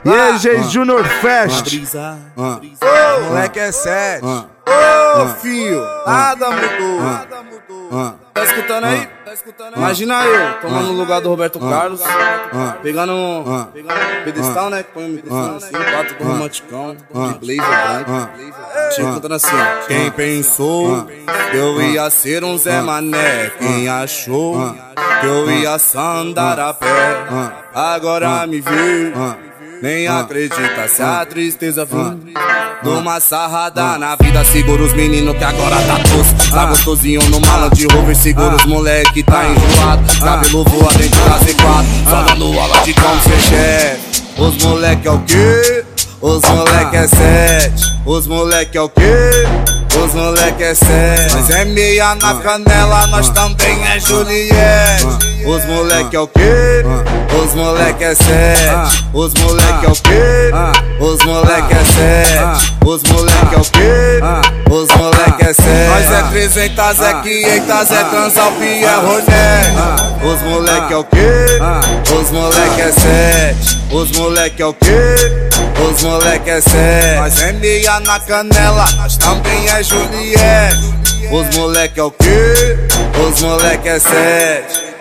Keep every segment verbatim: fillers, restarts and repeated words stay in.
E aí, G Junior Fest. Brisa, Ah. brisa. Ô, Moleque é sete. Ah. Ô, filho, nada mudou. Nada mudou. Ah. Tá escutando aí? Tá escutando aí? Imagina eu, tomando o lugar do Roberto Carlos, pegando um pedestal, né? Que põe o microfone assim, bato do romanticão, de blazer branco. Chega cantando assim, ó. Quem pensou que eu ia ser um Zé Mané? Quem achou que eu ia só andar a pé? Agora me viu, nem acredita se a tristeza vir. Numa sarrada na vida, segura os meninos que agora tá tosco. Tá gostosinho no mala de rover, segura os moleque tá enjoado. Cabelo voa dentro da Z quatro, só dando aula de como ser chefe. Os moleque é o quê? Os moleque é sete. Os moleque é o quê? Os moleque é sete. Nós é meia na canela, nós também é Juliette. Os moleque é o quê? Os moleque é sete. Os moleque é o quê? Os moleque é sete. Os moleque é o quê? Os moleque é sete. Nós é trezentos, é quinhentos, é Transalp e é Roné. Os moleque é o quê? Os moleque é sete. Os moleque é o quê? Os moleque é sete. Nós é meia na canela, nós também é Juliette. Os moleque é o quê? Os moleque é sete.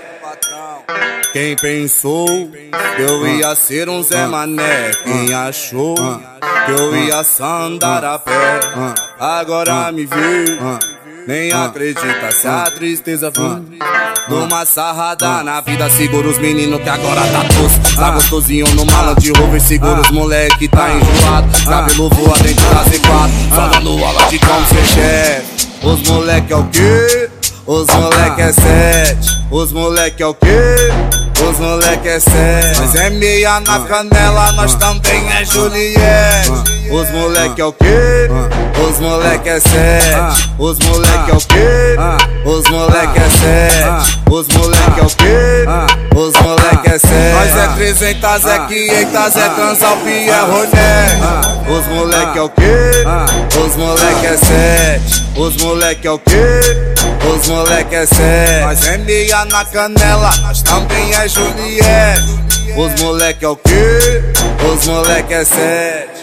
Quem pensou que eu ia ser um Zé Mané? Quem achou que eu ia só andar a pé? Agora me viu, nem acredita se a tristeza vir. Numa sarrada na vida, segura os meninos que agora tá tosco. Tá gostosinho no mala de rover, segura os moleque tá enjoado. Cabelo voa dentro da Z quatro, só dando aula de como ser chefe. Os moleque é o quê? Os moleque é sete. Os moleque é o quê? Os moleque é sete. Nós é meia na canela, nós também é Juliette. Os moleque é o quê? Os moleque é sete. Os moleque é o quê? Os moleque é sete. Os moleque é o quê? Os moleque é sete. Nós é trezentos, é quinhentos, é Transalp e é Roné. Os moleque é o quê? Os moleque é sete. Os moleque é o quê? Os moleque é sete. Nós é meia na canela, nós também é Juliette. Os moleque é o quê? Os moleque é sete.